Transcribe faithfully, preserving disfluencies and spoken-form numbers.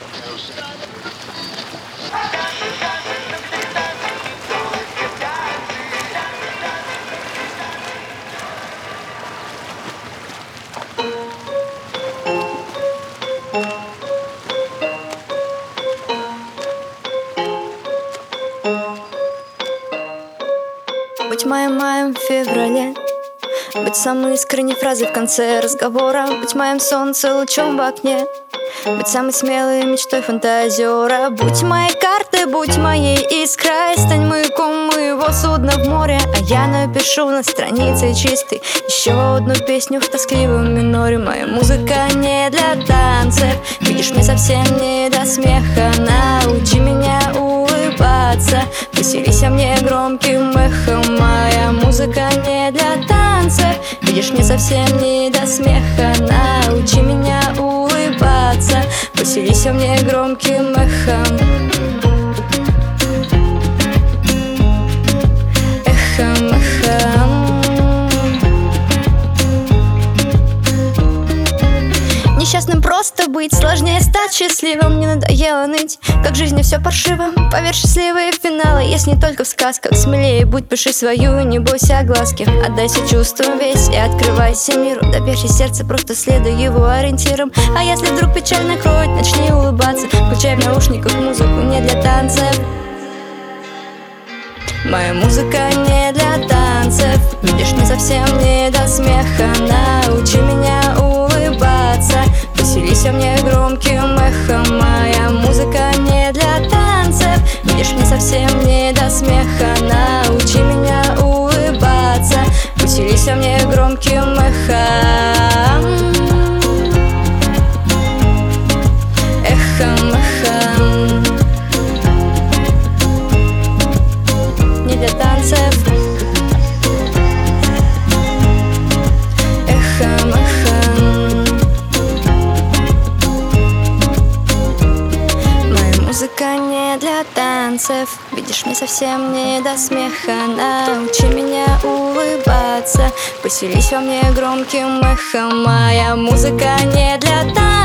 Быть моим-моим в феврале, быть самой искренней фразой в конце разговора, быть моим солнцем лучом в окне, быть самой смелой мечтой фантазера. Будь моей картой, будь моей искрой, стань маяком моего судна в море. А я напишу на странице чистой еще одну песню в тоскливом миноре. Моя музыка не для танцев, видишь, мне совсем не до смеха. Научи меня улыбаться, поселись во мне громким эхом. Моя музыка не для танцев, видишь, мне совсем не до смеха. Научи меня улыбаться, поселись во мне громким эхом. Эхом, эхом. Несчастным просто быть, сложнее стать счастливым. Мне надоело ныть, как в жизни все паршиво. Поверь, счастливые финалы есть не только в сказках. Смелее будь, пиши свою, не бойся огласки. Отдайся чувствам весь и открывайся миру. Доверься сердцу, просто следуй его ориентирам. А если вдруг печаль накроет, начни улыбаться. Включай в наушниках музыку не для танцев. Моя музыка не для танцев, видишь, мне совсем не до смеха. Научи меня улыбаться, поселись во мне громким эхом. Моя музыка не для танцев, видишь, мне совсем не до смеха. Научи меня улыбаться, поселись во мне громким эхом. Эхом, эхом. Не для танцев. Эхом, эхом. Моя музыка не для танцев, видишь, мне совсем не до смеха. Научи меня улыбаться, поселись во мне громким эхом. Моя музыка не для танцев,